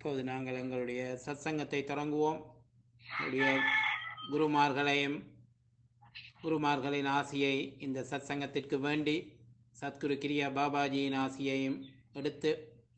இப்போது நாங்கள் எங்களுடைய சத்சங்கத்தை தொடங்குவோம். எங்களுடைய குருமார்களையும் குருமார்களின் ஆசியை இந்த சத்சங்கத்திற்கு வேண்டி சத்குரு கிரியா பாபாஜியின் ஆசியையும் எடுத்து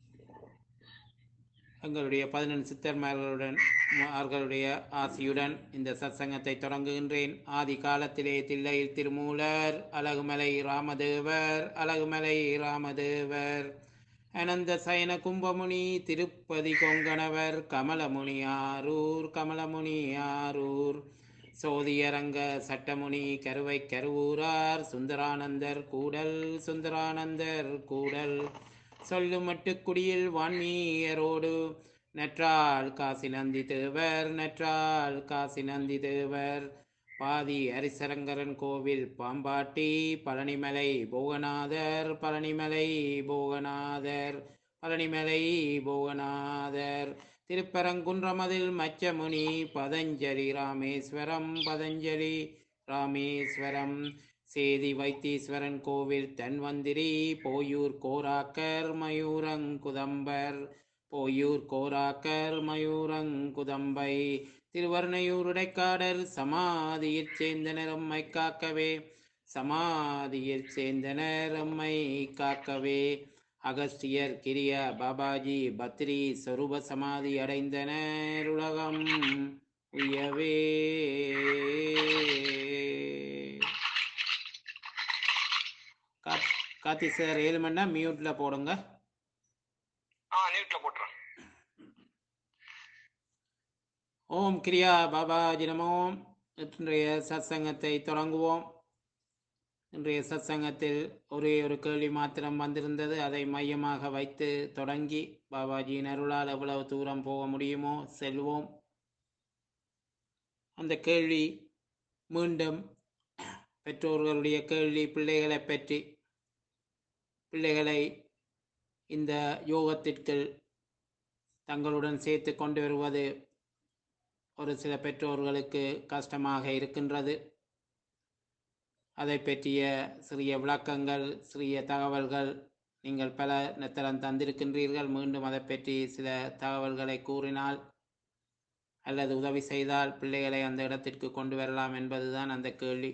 எங்களுடைய 11 சித்தர்மார்களுடன் அவர்களுடைய ஆசியுடன் இந்த சத்சங்கத்தை தொடங்குகின்றேன். ஆதி காலத்திலே தில்லையில் திருமூலர், அழகுமலை ராமதேவர், அழகுமலை ராமதேவர், அனந்த சயன கும்பமுனி, திருப்பதி கொங்கணவர், கமலமுனி ஆரூர், கமலமுனி ஆரூர், சோதியரங்க சட்டமுனி, கருவை கருவூரார், சுந்தரானந்தர் கூடல், சுந்தரானந்தர் கூடல், சொல்லுமட்டுக்குடியில் வான்மீயரோடு நற்றால் காசி நந்தி தேவர், நற்றால் காசி நந்தி தேவர், பாதி ஹரிசரங்கரன் கோவில் பாம்பாட்டி, பழனிமலை போகநாதர், பழனிமலை போகநாதர், பழனிமலை போகநாதர், திருப்பரங்குன்றமதில் மச்சமுனி, பதஞ்சலி ராமேஸ்வரம், பதஞ்சலி ராமேஸ்வரம், சேதி வைத்தீஸ்வரன் கோவில் தன்வந்திரி, போயூர் கோராக்கர் மயூரங்குதம்பர், போயூர் கோராக்கர் மயூரங்குதம்பை, திருவர்ணையூர் இடைக்காடர் சமாதியில் சேர்ந்தனர் எம்மை காக்கவே, சமாதியில் சேர்ந்தனர் எம்மை காக்கவே, அகஸ்தியர் கிரிய பாபாஜி பத்ரி சொரூப சமாதி அடைந்தனர் உலகம் உயவே. கார்த்தி சார் 7 மணினா மியூட்ல போடுங்க. போட்டுறேன். ஓம் கிரியா பாபாஜி நமோ. இன்றைய சத்சங்கத்தை தொடங்குவோம். இன்றைய சத்சங்கத்தில் ஒரே ஒரு கேள்வி மாத்திரம் வந்திருந்தது. அதை மையமாக வைத்து தொடங்கி பாபாஜியின் அருளால் எவ்வளவு தூரம் போக முடியுமோ செல்வோம். அந்த கேள்வி மீண்டும் பெற்றோர்களுடைய கேள்வி, பிள்ளைகளை பற்றி. பிள்ளைகளை இந்த யோகத்திற்கு தங்களுடன் சேர்த்து கொண்டு வருவது ஒரு சில பெற்றோர்களுக்கு கஷ்டமாக இருக்கின்றது. அதை பற்றிய சிறிய விளக்கங்கள், சிறிய தகவல்கள் நீங்கள் பல நெத்தரம் தந்திருக்கின்றீர்கள். மீண்டும் அதை பற்றி சில தகவல்களை கூறினால் அல்லது உதவி செய்தால் பிள்ளைகளை அந்த இடத்திற்கு கொண்டு வரலாம் என்பதுதான் அந்த கேள்வி.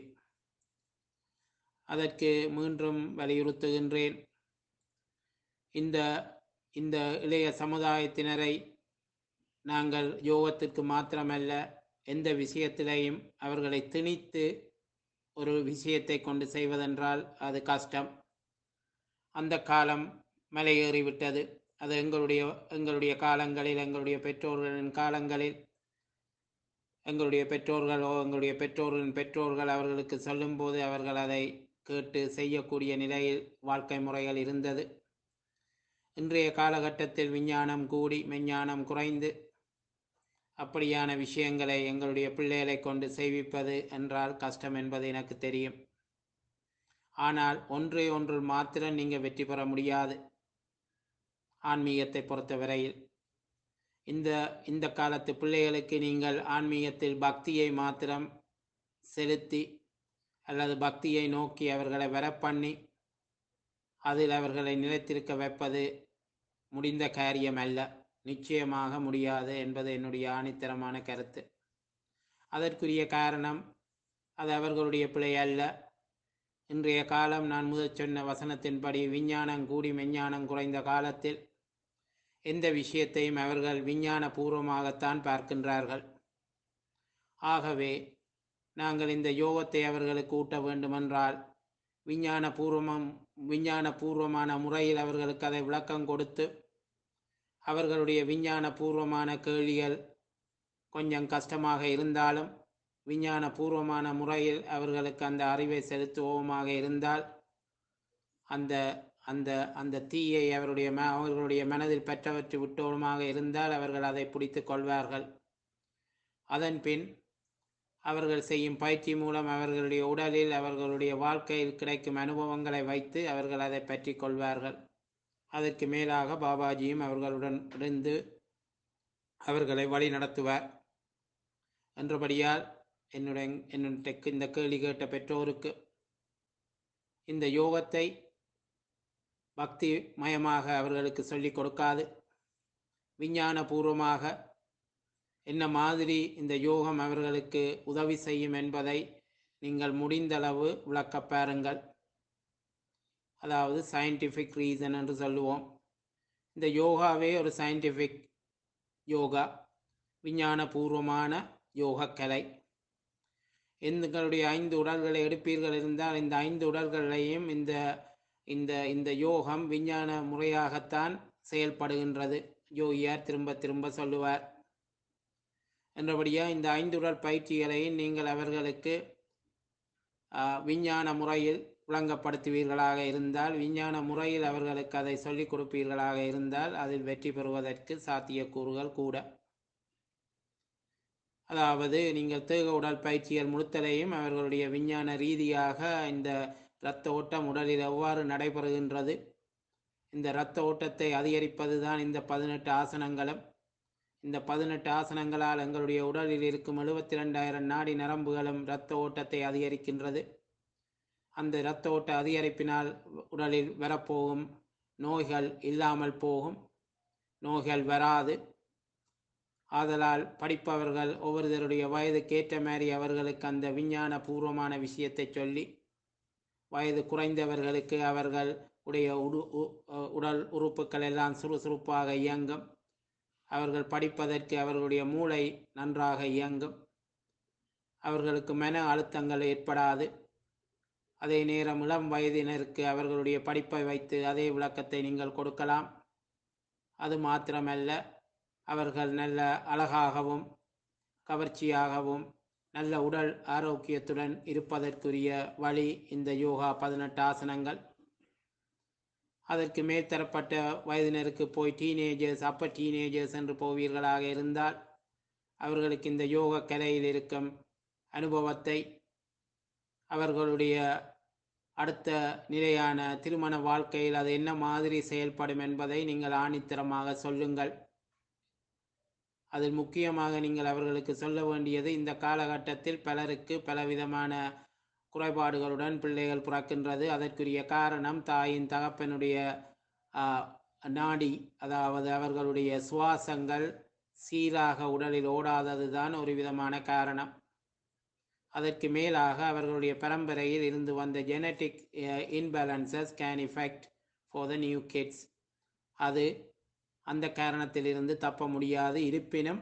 அதற்கு மீண்டும் வலியுறுத்துகின்றேன். இந்த இந்த இளைய சமுதாயத்தினரை நாங்கள் யோகத்திற்கு மாத்திரமல்ல, எந்த விஷயத்திலையும் அவர்களை திணித்து ஒரு விஷயத்தை கொண்டு செய்வதென்றால் அது கஷ்டம். அந்த காலம் மலையேறிவிட்டது. அது எங்களுடைய காலங்களில், எங்களுடைய பெற்றோர்களின் காலங்களில், எங்களுடைய பெற்றோர்களோ எங்களுடைய பெற்றோர்களின் பெற்றோர்கள் அவர்களுக்கு சொல்லும்போது அவர்கள் அதை கேட்டு செய்யக்கூடிய நிலையில் வாழ்க்கை முறைகள் இருந்தது. இன்றைய காலகட்டத்தில் விஞ்ஞானம் கூடி மெஞ்ஞானம் குறைந்து அப்படியான விஷயங்களை எங்களுடைய பிள்ளைகளை கொண்டு செய்விப்பது என்றால் கஷ்டம் என்பது எனக்கு தெரியும். ஆனால் ஒன்றில் மாத்திரம் நீங்கள் வெற்றி பெற முடியாது. ஆன்மீகத்தை பொறுத்தவரையில் இந்த காலத்து பிள்ளைகளுக்கு நீங்கள் ஆன்மீகத்தில் பக்தியை மாத்திரம் செலுத்தி அல்லது பக்தியை நோக்கி அவர்களை வரப்பண்ணி அதில் அவர்களை நிலைத்திருக்க வைப்பது முடிந்த காரியம் அல்ல, நிச்சயமாக முடியாது என்பது என்னுடைய ஆணித்தரமான கருத்து. அதற்குரிய காரணம் அது அவர்களுடைய பிழை அல்ல. இன்றைய காலம் நான் முதல் சொன்ன வசனத்தின்படி விஞ்ஞானம் கூடி மெஞ்ஞானம் குறைந்த காலத்தில் எந்த விஷயத்தையும் அவர்கள் விஞ்ஞான பூர்வமாகத்தான் பார்க்கின்றார்கள். ஆகவே நாங்கள் இந்த யோகத்தை அவர்களுக்கு ஊட்ட வேண்டுமென்றால் விஞ்ஞான பூர்வமான முறையில் அவர்களுக்கு அதை விளக்கம் கொடுத்து அவர்களுடைய விஞ்ஞான பூர்வமான கேள்விகள் கொஞ்சம் கஷ்டமாக இருந்தாலும் விஞ்ஞான பூர்வமான முறையில் அவர்களுக்கு அந்த அறிவை செலுத்துவோமாக இருந்தால் அந்த அந்த அந்த தீயை அவர்களுடைய மனதில் பற்றவற்று விட்டோமாக இருந்தால் அவர்கள் அதை பிடித்து கொள்வார்கள். அதன் பின் அவர்கள் செய்யும் பயிற்சி மூலம் அவர்களுடைய உடலில் அவர்களுடைய வாழ்க்கையில் கிடைக்கும் அனுபவங்களை வைத்து அவர்கள் அதை பற்றி கொள்வார்கள். அதற்கு மேலாக பாபாஜியும் அவர்களுடன் இருந்து அவர்களை வழி நடத்துவார். என்றபடியால் என்னுடைய இந்த கேள்வி கேட்ட பெற்றோருக்கு இந்த யோகத்தை பக்தி மயமாக அவர்களுக்கு சொல்லிக் கொடுக்காது, விஞ்ஞானபூர்வமாக என்ன மாதிரி இந்த யோகம் அவர்களுக்கு உதவி செய்யும் என்பதை நீங்கள் முடிந்தளவு விளக்கப் பாருங்கள். அதாவது சயின்டிஃபிக் ரீசன் என்று சொல்லுவோம். இந்த யோகாவே ஒரு சயின்டிஃபிக் யோகா, விஞ்ஞானபூர்வமான யோகக்கலை. எங்களுடைய 5 உடல்களை எடுப்பீர்கள் இருந்தால் இந்த 5 உடல்களையும் இந்த இந்த இந்த யோகம் விஞ்ஞான முறையாகத்தான் செயல்படுகின்றது. யோகியார் திரும்ப திரும்ப சொல்லுவார். என்றபடியாக இந்த 5 உடல் பயிற்சிகளையும் நீங்கள் அவர்களுக்கு விஞ்ஞான முறையில் விளங்கப்படுத்துவீர்களாக இருந்தால், விஞ்ஞான முறையில் அவர்களுக்கு அதை சொல்லிக் கொடுப்பீர்களாக இருந்தால் அதில் வெற்றி பெறுவதற்கு சாத்தியக்கூறுகள் கூட. அதாவது நீங்கள் தேக உடல் பயிற்சிகள் முழுத்தலையும் அவர்களுடைய விஞ்ஞான ரீதியாக இந்த இரத்த ஓட்டம் உடலில் எவ்வாறு நடைபெறுகின்றது, இந்த இரத்த ஓட்டத்தை அதிகரிப்பது தான் இந்த 18 ஆசனங்களும். இந்த 18 ஆசனங்களால் எங்களுடைய உடலில் இருக்கும் 72,000 நாடி நரம்புகளும் இரத்த ஓட்டத்தை அதிகரிக்கின்றது. அந்த இரத்த ஓட்ட அதிகரிப்பினால் உடலில் வரப்போகும் நோய்கள் இல்லாமல் போகும், நோய்கள் வராது. ஆதலால் படிப்பவர்கள் ஒவ்வொருவருடைய வயதுக்கேற்ற மாதிரி அவர்களுக்கு அந்த விஞ்ஞான பூர்வமான விஷயத்தை சொல்லி, வயது குறைந்தவர்களுக்கு அவர்கள் உடைய உடல் உறுப்புகள் எல்லாம் சுறுசுறுப்பாக இயங்கும், அவர்கள் படிப்பதற்கு அவர்களுடைய மூளை நன்றாக இயங்கும், அவர்களுக்கு மன அழுத்தங்கள் ஏற்படாது. அதே நேரம் இளம் வயதினருக்கு அவர்களுடைய படிப்பை வைத்து அதே விளக்கத்தை நீங்கள் கொடுக்கலாம். அது மாத்திரமல்ல, அவர்கள் நல்ல அழகாகவும் கவர்ச்சியாகவும் நல்ல உடல் ஆரோக்கியத்துடன் இருப்பதற்குரிய வழி இந்த யோகா 18 ஆசனங்கள். அதற்கு மேல்தரப்பட்ட வயதினருக்கு போய் டீனேஜர்ஸ், அப்பர் டீனேஜர்ஸ் என்று போவீர்களாக இருந்தால் அவர்களுக்கு இந்த யோக கலையில் இருக்கும் அனுபவத்தை, அவர்களுடைய அடுத்த நிலையான திருமண வாழ்க்கையில் அது என்ன மாதிரி செயல்படும் என்பதை நீங்கள் ஆணித்தரமாக சொல்லுங்கள். அதில் முக்கியமாக நீங்கள் அவர்களுக்கு சொல்ல வேண்டியது, இந்த காலகட்டத்தில் பலருக்கு பலவிதமான குறைபாடுகளுடன் பிள்ளைகள் பிறக்கின்றது. அதற்குரிய காரணம் தாயின் தகப்பனுடைய நாடி, அதாவது அவர்களுடைய சுவாசங்கள் சீராக உடலில் ஓடாதது தான் ஒரு விதமான காரணம். அதற்கு மேலாக அவர்களுடைய பரம்பரையில் இருந்து வந்த genetic imbalances can affect for the new kids. அது அந்த காரணத்திலிருந்து தப்ப முடியாது. இருப்பினும்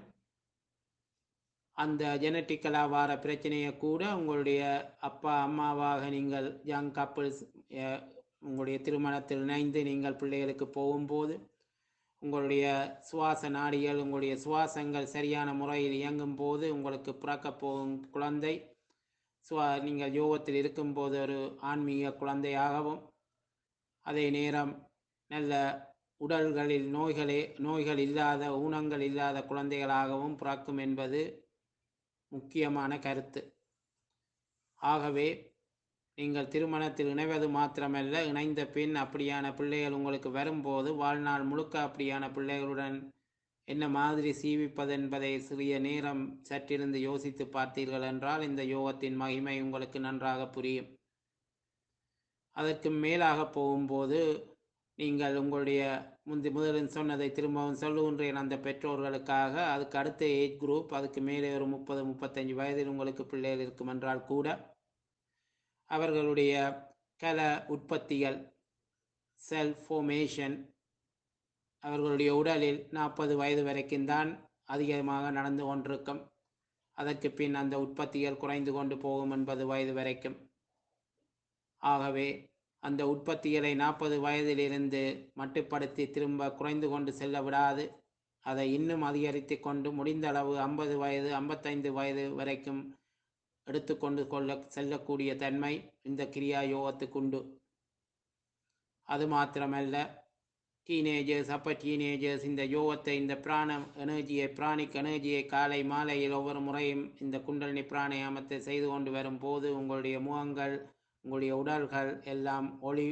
அந்த ஜெனட்டிக்கலாக வர பிரச்சனையை கூட உங்களுடைய அப்பா அம்மாவாக நீங்கள் யங் கப்பிள்ஸ் உங்களுடைய திருமணத்தில் இணைந்து நீங்கள் பிள்ளைகளுக்கு போகும்போது உங்களுடைய சுவாச நாடிகள், உங்களுடைய சுவாசங்கள் சரியான முறையில் இயங்கும் போது உங்களுக்கு பிறக்கப் போகும் குழந்தை நீங்கள் யோகத்தில் இருக்கும்போது ஒரு ஆன்மீக குழந்தையாகவும், அதே நேரம் நல்ல உடல்களில் நோய்கள் இல்லாத, ஊனங்கள் இல்லாத குழந்தைகளாகவும் பிறக்கும் என்பது முக்கியமான கருத்து. ஆகவே நீங்கள் திருமணத்தில் இணைவது மாத்திரமல்ல, இணைந்த பின் அப்படியான பிள்ளைகள் உங்களுக்கு வரும்போது வாழ்நாள் முழுக்க அப்படியான பிள்ளைகளுடன் என்ன மாதிரி சீவிப்பது என்பதை சிறிய நேரம் சற்றிருந்து யோசித்து பார்த்தீர்கள் என்றால் இந்த யோகத்தின் மகிமை உங்களுக்கு நன்றாக புரியும். அதற்கு மேலாக போகும்போது நீங்கள் உங்களுடைய முதலில் சொன்னதை திரும்பவும் சொல்லுகின்றேன், அந்த பெற்றோர்களுக்காக. அதுக்கு அடுத்த ஏஜ் குரூப், அதுக்கு மேலே ஒரு 30-35 வயதில் உங்களுக்கு பிள்ளைகள் இருக்கும் என்றால் கூட அவர்களுடைய கல உற்பத்திகள், செல் ஃபார்மேஷன், அவர்களுடைய உடலில் 40 வயது வரைக்கும் தான் அதிகமாக நடந்து கொண்டிருக்கும். அதற்கு பின் அந்த உற்பத்திகள் குறைந்து கொண்டு போகும் 80 வயது வரைக்கும். ஆகவே அந்த உற்பத்திகளை 40 வயதிலிருந்து மட்டுப்படுத்தி திரும்ப குறைந்து கொண்டு செல்ல விடாது, அதை இன்னும் அதிகரித்து கொண்டு முடிந்த அளவு 50 வயது 55 வயது வரைக்கும் எடுத்துக்கொண்டு செல்லக்கூடிய தன்மை இந்த கிரியா யோகத்துக்குண்டு. அது மாத்திரமல்ல, டீனேஜர்ஸ், அப்பர் டீனேஜர்ஸ் இந்த யோகத்தை, இந்த பிராணிக் எனர்ஜியை காலை மாலையில் ஒவ்வொரு முறையும் இந்த குண்டலினி பிராணாயாமத்தை செய்து கொண்டு வரும் போது உங்களுடைய முகங்கள், உங்களுடைய உடல்கள் எல்லாம்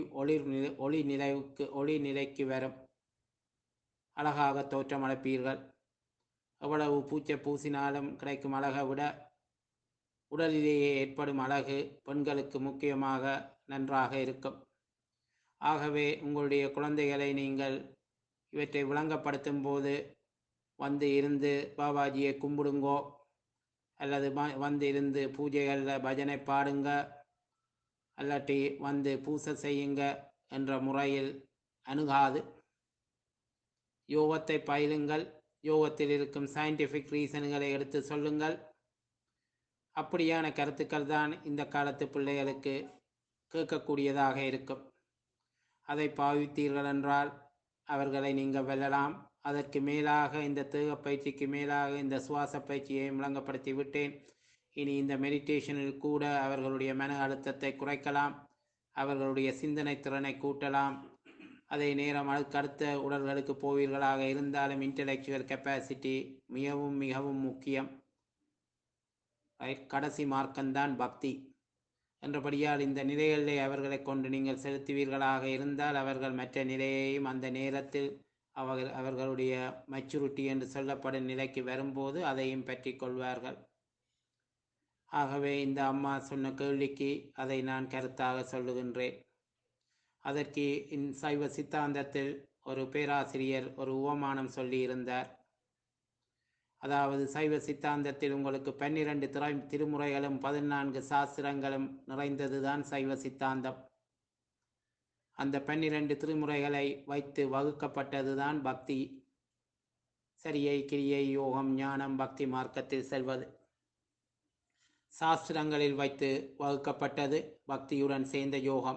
ஒளி நிலைக்கு வரும். அழகாக தோற்றமளிப்பீர்கள். எவ்வளவு பூச்சை பூசினாலும் கிடைக்கும் அழகை விட உடலிலேயே ஏற்படும் அழகு பெண்களுக்கு முக்கியமாக நன்றாக இருக்கும். ஆகவே உங்களுடைய குழந்தைகளை நீங்கள் இவற்றை விளங்கப்படுத்தும் போது வந்து இருந்து பாபாஜியை கும்பிடுங்கோ, அல்லது வந்து இருந்து பூஜைகளில் பஜனை பாடுங்க, அல்லாட்டி வந்து பூசை செய்யுங்க என்ற முறையில் அணுகாது. யோகத்தை பயிலுங்கள், யோகத்தில் இருக்கும் சயின்டிஃபிக் ரீசன்களை எடுத்து சொல்லுங்கள். அப்படியான கருத்துக்கள் தான் இந்த காலத்து பிள்ளைகளுக்கு கேட்கக்கூடியதாக இருக்கும். அதை பாவித்தீர்கள் என்றால் அவர்களை நீங்கள் வெல்லலாம். அதற்கு மேலாக இந்த தேக பயிற்சிக்கு மேலாக இந்த சுவாச பயிற்சியை விளங்கப்படுத்தி விட்டேன். இனி இந்த மெடிடேஷனில் கூட அவர்களுடைய மன அழுத்தத்தை குறைக்கலாம், அவர்களுடைய சிந்தனை திறனை கூட்டலாம். அதே நேரம் அடுத்த உடல்களுக்கு போவீர்களாக இருந்தாலும் இன்டலெக்சுவல் கெப்பாசிட்டி மிகவும் மிகவும் முக்கியம். கடைசி மார்க்கம்தான் பக்தி என்றபடியால் இந்த நிலைகளிலே அவர்களை கொண்டு நீங்கள் செலுத்துவீர்களாக இருந்தால் அவர்கள் மற்ற நிலையையும் அந்த நேரத்தில் அவர்களுடைய மெச்சூரிட்டி என்று சொல்லப்படும் நிலைக்கு வரும்போது அதையும் பற்றி கொள்வார்கள். ஆகவே இந்த அம்மா சொன்ன கேள்விக்கு அதை நான் கருத்தாக சொல்லுகின்றேன். அதற்கு சைவ சித்தாந்தத்தில் ஒரு பேராசிரியர் ஒரு உவமானம் சொல்லியிருந்தார். அதாவது சைவ சித்தாந்தத்தில் உங்களுக்கு 12 திருமுறைகளும் 14 சாஸ்திரங்களும் நிறைந்ததுதான் சைவ சித்தாந்தம். அந்த 12 திருமுறைகளை வைத்து வகுக்கப்பட்டதுதான் பக்தி, சரியை, கிரியை, யோகம், ஞானம், பக்தி மார்க்கத்தில் செல்வது. சாஸ்திரங்களில் வைத்து வகுக்கப்பட்டது பக்தியுடன் சேர்ந்த யோகம்.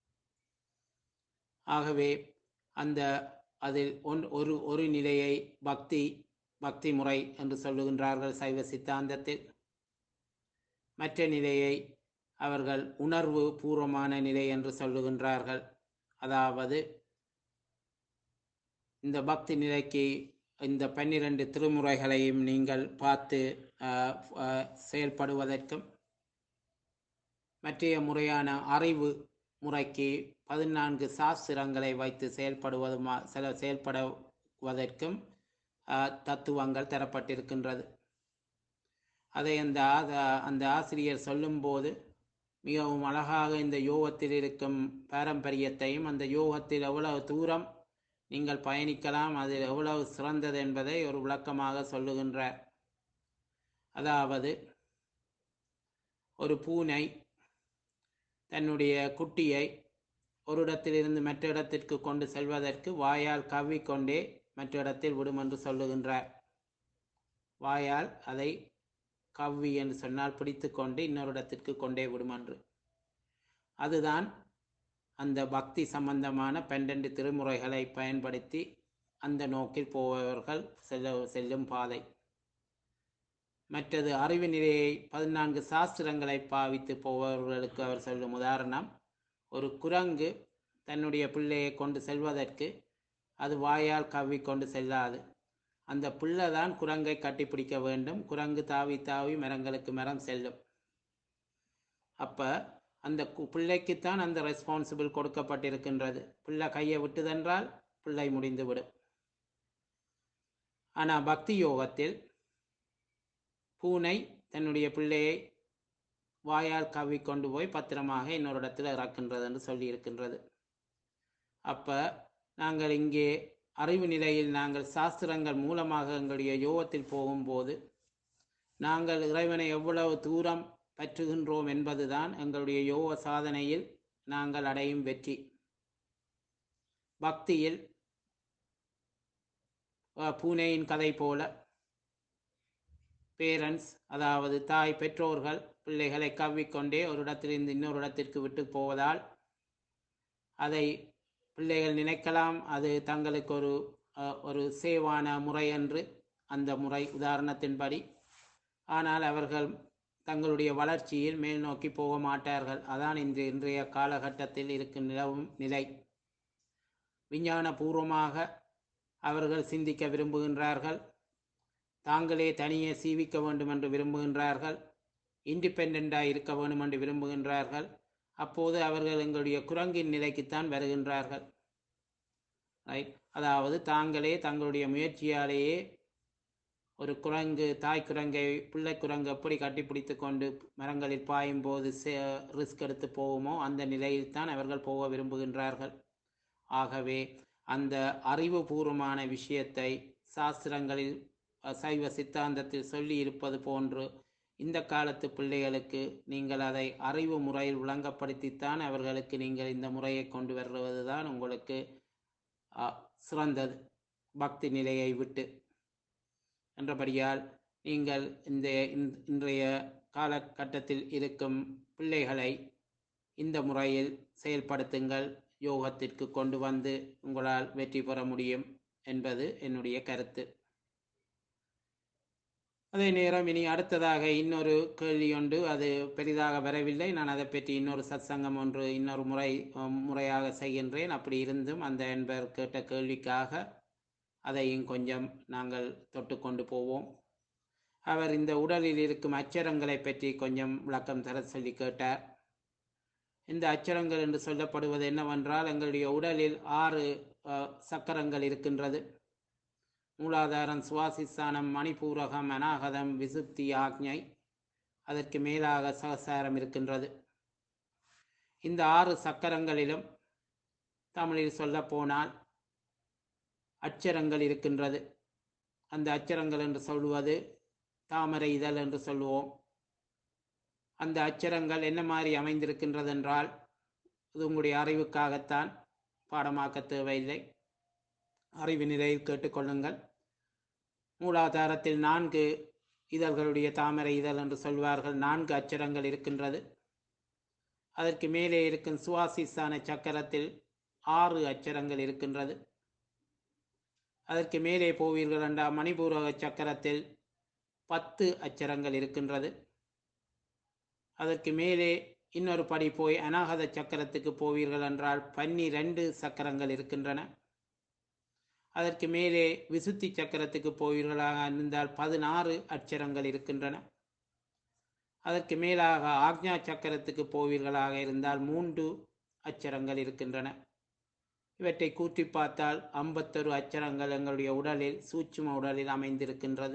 ஆகவே அதில் ஒரு நிலையை பக்தி முறை என்று சொல்லுகின்றார்கள் சைவ சித்தாந்தத்தில். மற்ற நிலையை அவர்கள் உணர்வு பூர்வமான நிலை என்று சொல்லுகின்றார்கள். அதாவது இந்த பக்தி நிலைக்கு இந்த 12 திருமுறைகளையும் நீங்கள் பார்த்து செயல்படுவதற்கும், மற்றைய முறையான அறிவு முறைக்கு 14 சாஸ்திரங்களை வைத்து செயல்படுவதற்கும் தத்துவங்கள் தரப்பட்டிருக்கின்றது. அதை அந்த ஆசிரியர் சொல்லும்போது மிகவும் அழகாக இந்த யோகத்தில் இருக்கும் பாரம்பரியத்தையும், அந்த யோகத்தில் எவ்வளவு தூரம் நீங்கள் பயணிக்கலாம், அது எவ்வளவு சிறந்தது என்பதை ஒரு விளக்கமாக சொல்லுகின்றார். அதாவது ஒரு பூனை தன்னுடைய குட்டியை ஒரு இடத்திலிருந்து மற்ற இடத்திற்கு கொண்டு செல்வதற்கு வாயால் கவ்விக்கொண்டே மற்ற இடத்தில் விடும் என்று சொல்லுகின்றார். வாயால் அதை கவ்வி என்று சொன்னால் பிடித்து கொண்டு இன்னொரு இடத்திற்கு கொண்டே விடும் என்று. அதுதான் அந்த பக்தி சம்பந்தமான 12 திருமுறைகளை பயன்படுத்தி அந்த நோக்கில் போபவர்கள் செல்லும் பாதை. மற்றது அறிவு நிலையை 14 சாஸ்திரங்களை பாவித்து போபவர்களுக்கு அவர் சொல்லும் உதாரணம், ஒரு குரங்கு தன்னுடைய பிள்ளையை கொண்டு செல்வதற்கு அது வாயால் கவ்வி கொண்டு செல்லாது. அந்த பிள்ளை தான் குரங்கை கட்டிப்பிடிக்க வேண்டும். குரங்கு தாவி தாவி மரங்களுக்கு மரம் செல்லும். அப்போ அந்த பிள்ளைக்குத்தான் அந்த ரெஸ்பான்சிபிள் கொடுக்கப்பட்டிருக்கின்றது. பிள்ளை கையை விட்டுதென்றால் பிள்ளை முடிந்துவிடும். ஆனால் பக்தி யோகத்தில் பூனை தன்னுடைய பிள்ளையை வாயால் கவ்வி கொண்டு போய் பத்திரமாக இன்னொரு இடத்துல இறக்கின்றது என்று சொல்லியிருக்கின்றது. அப்போ நாங்கள் இங்கே அறிவு நிலையில் நாங்கள் சாஸ்திரங்கள் மூலமாக எங்களுடைய யோகத்தில் போகும்போது நாங்கள் இறைவனை எவ்வளவு தூரம் பற்றுகின்றோம் என்பதுதான் எங்களுடைய யோக சாதனையில் நாங்கள் அடையும் வெற்றி. பக்தியில் பூனையின் கதை போல பேரண்ட்ஸ், அதாவது தாய் பெற்றோர்கள் பிள்ளைகளை கவ்விக்கொண்டே ஒரு இடத்திலிருந்து இன்னொரு இடத்திற்கு விட்டு போவதால் அதை பிள்ளைகள் நினைக்கலாம் அது தங்களுக்கு ஒரு சேவான முறை என்று, அந்த முறை உதாரணத்தின்படி. ஆனால் அவர்கள் தங்களுடைய வளர்ச்சியில் மேல் நோக்கி போக மாட்டார்கள். அதான் இன்றைய காலகட்டத்தில் இருக்கும் நிலவும் நிலை. விஞ்ஞான பூர்வமாக அவர்கள் சிந்திக்க விரும்புகின்றார்கள், தாங்களே தனியே சீவிக்க வேண்டும் என்று விரும்புகின்றார்கள், இண்டிபெண்டாக இருக்க வேண்டும் என்று விரும்புகின்றார்கள். அப்போது அவர்கள் எங்களுடைய குரங்கின் நிலைக்குத்தான் வருகின்றார்கள். ரைட். அதாவது தாங்களே தங்களுடைய முயற்சியாலேயே ஒரு குரங்கு, தாய் குரங்கை பிள்ளை குரங்கு எப்படி கட்டிப்பிடித்து கொண்டு மரங்களில் பாயும் போது ரிஸ்க் எடுத்து போகுமோ அந்த நிலையில்தான் அவர்கள் போக விரும்புகின்றார்கள். ஆகவே அந்த அறிவுபூர்வமான விஷயத்தை சாஸ்திரங்களில் சைவ சித்தாந்தத்தில் சொல்லி இருப்பது போன்று இந்த காலத்து பிள்ளைகளுக்கு நீங்கள் அதை அறிவு முறையில் விளங்கப்படுத்தித்தான் அவர்களுக்கு நீங்கள் இந்த முறையை கொண்டு வருவதுதான் உங்களுக்கு சிறந்தது, பக்தி நிலையை விட்டு. என்றபடியால் நீங்கள் இன்றைய காலகட்டத்தில் இருக்கும் பிள்ளைகளை இந்த முறையில் செயல்படுத்துங்கள், யோகத்திற்கு கொண்டு வந்து உங்களால் வெற்றி பெற முடியும் என்பது என்னுடைய கருத்து. அதே நேரம் இனி அடுத்ததாக இன்னொரு கேள்வி உண்டு. அது பெரிதாக வரவில்லை. நான் அதை பற்றி இன்னொரு சத்சங்கம் ஒன்று இன்னொரு முறையாக செய்கின்றேன். அப்படி இருந்தும் அந்த என்பர் கேட்ட கேள்விக்காக அதையும் கொஞ்சம் நாங்கள் தொட்டு கொண்டு போவோம். அவர் இந்த உடலில் இருக்கும் அச்சரங்களை பற்றி கொஞ்சம் விளக்கம் தர சொல்லி கேட்டார். இந்த அச்சரங்கள் என்று சொல்லப்படுவது என்னவென்றால், எங்களுடைய உடலில் 6 சக்கரங்கள் இருக்கின்றது. மூலாதாரம், சுவாசிஸ்தானம், மணிபூரகம், அநாகதம், விசுப்தி, ஆக்ஞை. அதற்கு மேலாக சகசாரம் இருக்கின்றது. இந்த 6 சக்கரங்களிலும் தமிழில் சொல்ல போனால் அச்சரங்கள் இருக்கின்றது. அந்த அச்சரங்கள் என்று சொல்வது தாமரை இதழ் என்று சொல்லுவோம். அந்த அச்சரங்கள் என்ன மாதிரி அமைந்திருக்கின்றது என்றால், இது உங்களுடைய அறிவுக்காகத்தான், பாடமாக்க தேவையில்லை, அறிவு நிலையில் கேட்டுக்கொள்ளுங்கள். மூலாதாரத்தில் 4 இதழ்களுடைய தாமரை இதழ் என்று சொல்வார்கள். 4 அச்சரங்கள் இருக்கின்றது. அதற்கு மேலே இருக்கும் சுவாசிஸ்தான சக்கரத்தில் 6 அச்சரங்கள் இருக்கின்றது. அதற்கு மேலே போவீர்கள் என்றால் மணிபூரக சக்கரத்தில் 10 அச்சரங்கள் இருக்கின்றது. அதற்கு மேலே இன்னொரு படி போய் அநாகத சக்கரத்துக்கு போவீர்கள் என்றால் 12 சக்கரங்கள் இருக்கின்றன. அதற்கு மேலே விசுத்தி சக்கரத்துக்கு போவீர்களாக இருந்தால் 16 அச்சரங்கள் இருக்கின்றன. அதற்கு மேலாக ஆக்ஞா சக்கரத்துக்கு போவீர்களாக இருந்தால் 3 அச்சரங்கள் இருக்கின்றன. இவற்றை கூட்டி பார்த்தால் 51 அச்சரங்கள் எங்களுடைய உடலில், சூட்சும உடலில் அமைந்திருக்கின்றது.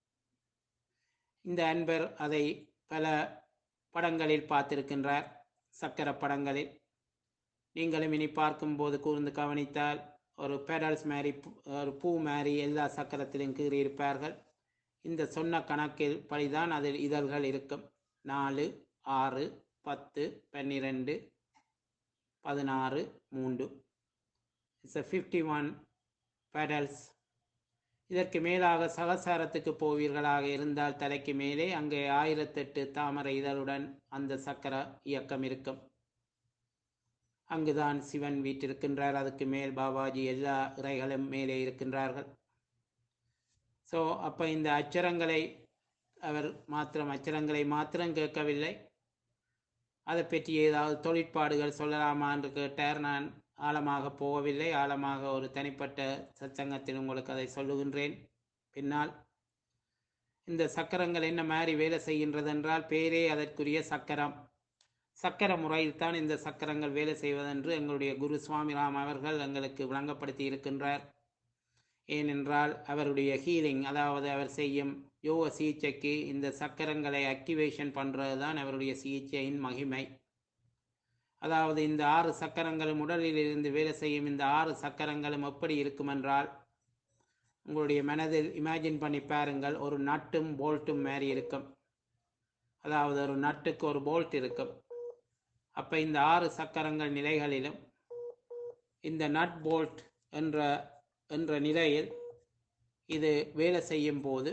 இந்த அன்பர் அதை பல படங்களில் பார்த்திருக்கின்றார், சக்கர படங்களில். நீங்களும் இனி பார்க்கும்போது கூர்ந்து கவனித்தால் ஒரு பெடல்ஸ் மாதிரி, ஒரு பூ மாதிரி எல்லா சக்கரத்திலும் கீறியிருப்பார்கள். இந்த சொன்ன கணக்கில் படிதான் அதில் இதழ்கள் இருக்கும். 4, 6, 10, 12, 16, 3. It's a 51 pedals. இதற்கு மேலாக சகசாரத்துக்கு போவீர்களாக இருந்தால் தலைக்கு மேலே அங்கே 1008 தாமரை இதழுடன் அந்த சக்கர இயக்கம் இருக்கும். அங்குதான் சிவன் வீற்றிருக்கின்றார். அதுக்கு மேல் பாபாஜி, எல்லா இறைகளும் மேலே இருக்கின்றார்கள். ஸோ அப்போ இந்த அச்சரங்களை அவர் அச்சரங்களை மாத்திரம் கேட்கவில்லை, அதை பற்றி ஏதாவது தொழிற்பாடுகள் சொல்லலாமா என்று கேட்டார். நான் ஆழமாக போகவில்லை. ஆழமாக ஒரு தனிப்பட்ட சத்சங்கத்தில் உங்களுக்கு அதை சொல்லுகின்றேன் பின்னால். இந்த சக்கரங்கள் என்ன மாதிரி வேலை செய்கின்றது என்றால், பேரே அதற்குரிய சக்கரம். சக்கர முறையில் தான் இந்த சக்கரங்கள் வேலை செய்வதென்று எங்களுடைய குரு சுவாமிராம் அவர்கள் எங்களுக்கு விளங்கப்படுத்தி இருக்கின்றார். ஏனென்றால் அவருடைய ஹீலிங், அதாவது அவர் செய்யும் யோக சிகிச்சைக்கு இந்த சக்கரங்களை ஆக்டிவேஷன் பண்ணுறது தான் அவருடைய சிகிச்சையின் மகிமை. அதாவது இந்த 6 சக்கரங்களும் உடலில் இருந்து வேலை செய்யும். இந்த 6 சக்கரங்களும் எப்படி இருக்குமென்றால், உங்களுடைய மனதில் இமேஜின் பண்ணி பாருங்கள், ஒரு நட்டும் போல்ட்டும் மாதிரி இருக்கும். அதாவது ஒரு நட்டுக்கு ஒரு போல்ட் இருக்கும். அப்போ இந்த 6 சக்கரங்கள் நிலைகளிலும் இந்த நட் போல்ட் என்ற நிலையில் இது வேலை செய்யும் போது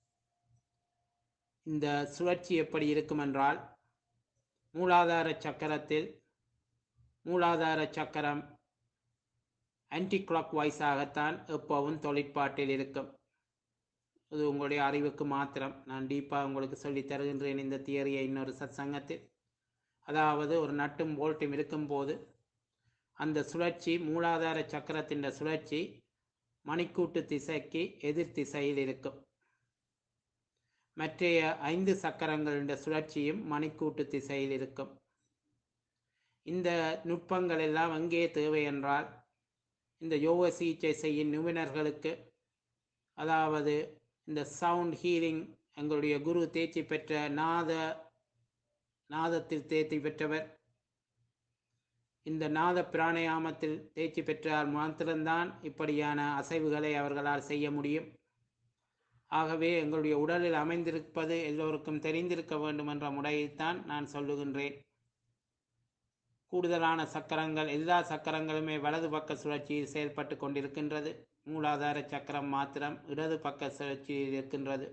இந்த சுழற்சி எப்படி இருக்குமென்றால், மூலாதார சக்கரத்தில் மூலாதார சக்கரம் ஆன்டி கிளாக் வைஸாகத்தான் எப்பவும் தொழிற்பாட்டில் இருக்கும். இது உங்களுடைய அறிவுக்கு மாத்திரம். நான் டீப்பாக உங்களுக்கு சொல்லி தருகின்றேன் இந்த தியரியை இன்னொரு சத்சங்கத்தில். அதாவது ஒரு நட்டும் போல்ட்டும் இருக்கும்போது அந்த சுழற்சி, மூலாதார சக்கரத்தின் சுழற்சி மணிக்கூட்டு திசைக்கு எதிர் திசையில் இருக்கும். மற்றைய 5 சக்கரங்களின் சுழற்சியும் மணிக்கூட்டு திசையில் இருக்கும். இந்த நுட்பங்கள் எல்லாம் எங்கே தேவை என்றால், இந்த யோக சிகிச்சை செய்யும் நிபுணர்களுக்கு, அதாவது இந்த சவுண்ட் ஹீலிங், எங்களுடைய குரு தேர்ச்சி பெற்ற நாதத்தில் தேர்ச்சி பெற்றவர், இந்த நாத பிராணயாமத்தில் தேர்ச்சி பெற்றால் மாத்திரம்தான் இப்படியான அசைவுகளை அவர்களால் செய்ய முடியும். ஆகவே எங்களுடைய உடலில் அமைந்திருப்பது எல்லோருக்கும் தெரிந்திருக்க வேண்டும் என்ற முறையைத்தான் நான் சொல்லுகின்றேன். கூடுதலான சக்கரங்கள், எல்லா சக்கரங்களுமே வலது பக்க சுழற்சியில் செயல்பட்டு கொண்டிருக்கின்றது. மூலாதார சக்கரம் மாத்திரம் இடது பக்க சுழற்சியில் இருக்கின்றது.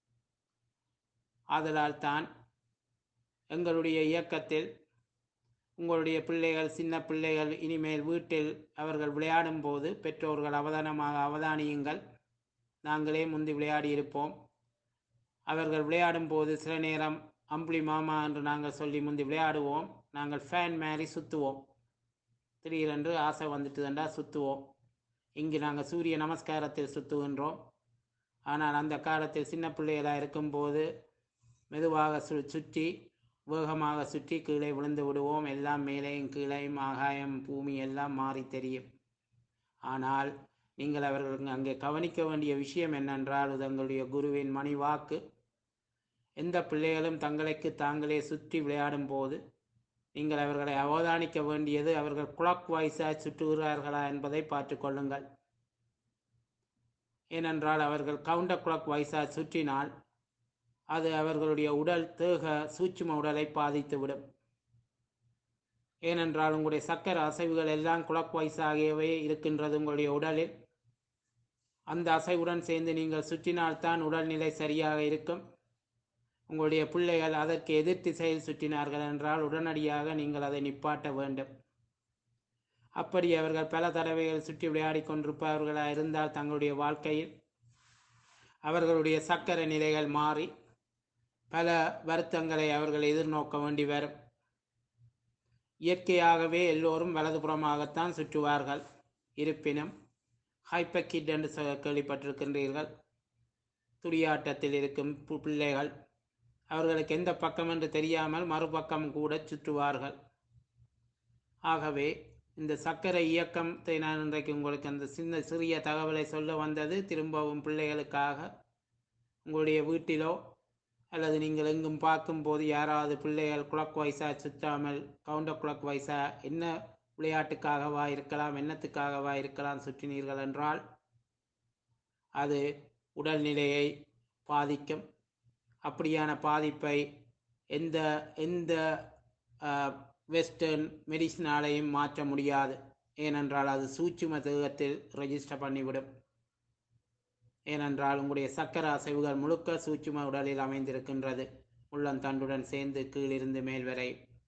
ஆதலால் தான் எங்களுடைய இயக்கத்தில் உங்களுடைய பிள்ளைகள், சின்ன பிள்ளைகள் இனிமேல் வீட்டில் அவர்கள் விளையாடும் போது பெற்றோர்கள் அவதானியுங்கள். நாங்களே முந்தி விளையாடி இருப்போம். அவர்கள் விளையாடும் போது சில நேரம் அம்புலி மாமா என்று நாங்கள் சொல்லி முந்தி விளையாடுவோம். நாங்கள் ஃபேன் மாதிரி சுற்றுவோம். திடீரென்று ஆசை வந்துட்டுதண்டா சுற்றுவோம். இங்கு நாங்கள் சூரிய நமஸ்காரத்தில் சுற்றுகின்றோம். ஆனால் அந்த காலத்தில் சின்ன பிள்ளைகளாக இருக்கும்போது மெதுவாக சுற்றி வேகமாக சுற்றி கீழே விழுந்து விடுவோம். எல்லாம் மேலேயும் கீழேயும் ஆகாயம் பூமி எல்லாம் மாறி தெரியும். ஆனால் நீங்கள் அவர்களுக்கு அங்கே கவனிக்க வேண்டிய விஷயம் என்னென்றால், தங்களுடைய குருவின் மணி வாக்கு. எந்த பிள்ளைகளும் தங்களுக்கு தாங்களே சுற்றி விளையாடும் போது நீங்கள் அவர்களை அவதானிக்க வேண்டியது அவர்கள் கிளாக் வைஸாக சுற்றுகிறார்களா என்பதை பார்த்து கொள்ளுங்கள். ஏனென்றால் அவர்கள் கவுண்டர் கிளாக் வைஸாக சுற்றினால் அது அவர்களுடைய உடல் தேக சூட்சும உடலை பாதித்துவிடும். ஏனென்றால் உங்களுடைய சக்கர அசைவுகள் எல்லாம் கிளாக் வைஸாகவே இருக்கின்றது உங்களுடைய உடலில். அந்த அசைவுடன் சேர்ந்து நீங்கள் சுற்றினால்தான் உடல்நிலை சரியாக இருக்கும். உங்களுடைய பிள்ளைகள் அதற்கு எதிர் திசையில் சுற்றினார்கள் என்றால் உடனடியாக நீங்கள் அதை நிப்பாட்ட வேண்டும். அப்படி அவர்கள் பல தடவைகள் சுற்றி விளையாடி கொண்டிருப்பவர்களாக இருந்தால் தங்களுடைய வாழ்க்கையில் அவர்களுடைய சக்கர நிலைகள் மாறி பல வருத்தங்களை அவர்கள் எதிர்நோக்க வேண்டி வரும். இயற்கையாகவே எல்லோரும் வலதுபுறமாகத்தான் சுற்றுவார்கள். இருப்பினும் ஹைப்பர் என்று கேள்விப்பட்டிருக்கின்றீர்கள். துடியாட்டத்தில் இருக்கும் பிள்ளைகள் அவர்களுக்கு எந்த பக்கம் என்று தெரியாமல் மறுபக்கம் கூட சுற்றுவார்கள். ஆகவே இந்த சக்கரை இயக்கத்தை நான் இன்றைக்கு உங்களுக்கு அந்த சிறிய தகவலை சொல்ல வந்தது. திரும்பவும் பிள்ளைகளுக்காக உங்களுடைய வீட்டிலோ அல்லது நீங்கள் எங்கும் பார்க்கும்போது யாராவது பிள்ளைகள் குளக் வைஸாக சுற்றாமல் கவுண்டர் குளக் வைஸாக என்ன விளையாட்டுக்காகவா இருக்கலாம், எண்ணத்துக்காகவா இருக்கலாம் சுற்றினீர்கள் என்றால் அது உடல்நிலையை பாதிக்கும். அப்படியான பாதிப்பை எந்த எந்த வெஸ்டர்ன் மெடிசினாலையும் மாற்ற முடியாது. ஏனென்றால் அது சூட்சும தேகத்தில் ரெஜிஸ்டர் பண்ணிவிடும். ஏனென்றால் உங்களுடைய சக்கர அசைவுகள் முழுக்க சூட்சும உடலில் அமைந்திருக்கின்றது, உள்ளந்தண்டுடன் சேர்ந்து கீழிருந்து மேல் வரை.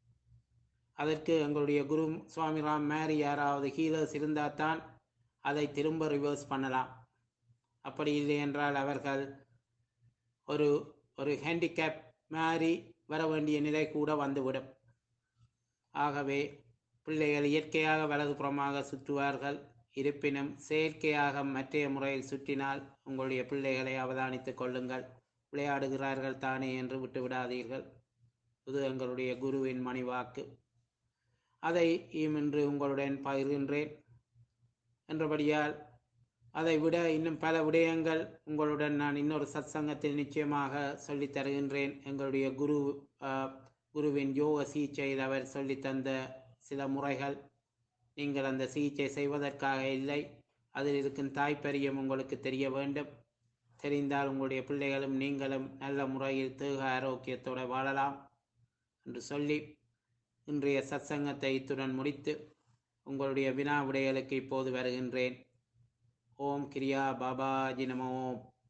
அதற்கு எங்களுடைய குரு சுவாமி ராம் மேரி யாராவது ஹீலர்ஸ் இருந்தால் தான் அதை திரும்ப ரிவர்ஸ் பண்ணலாம். அப்படி இல்லை என்றால் அவர்கள் ஒரு ஒரு ஹேண்டிகேப் மாதிரி வர வேண்டிய நிலை கூட வந்துவிடும். ஆகவே பிள்ளைகள் இயற்கையாக வலதுபுறமாக சுற்றுவார்கள். இருப்பினும் செயற்கையாக மற்றைய முறையில் சுற்றினால் உங்களுடைய பிள்ளைகளை அவதானித்துக் கொள்ளுங்கள். விளையாடுகிறார்கள் தானே என்று விட்டுவிடாதீர்கள். இது எங்களுடைய குருவின் மணிவாக்கு. அதை இன்று உங்களுடன் பகிர்கின்றேன். என்றபடியால் அதை விட இன்னும் பல விடயங்கள் உங்களுடன் நான் இன்னொரு சத்சங்கத்தில் நிச்சயமாக சொல்லித் தருகின்றேன். எங்களுடைய குருவின் யோக சிகிச்சையில் அவர் சொல்லித்தந்த சில முறைகள். நீங்கள் அந்த சிகிச்சை செய்வதற்காக இல்லை, அதில் இருக்கும் தாய்ப்பரியம் உங்களுக்கு தெரிய வேண்டும். தெரிந்தால் உங்களுடைய பிள்ளைகளும் நீங்களும் நல்ல முறையில் தேக ஆரோக்கியத்தோடு வாழலாம் என்று சொல்லி இன்றைய சத்சங்கத்தை இத்துடன் முடித்து உங்களுடைய வினா விடைகளுக்கு இப்போது வருகின்றேன். ஓம் கிரியா பாபாஜி நமோ.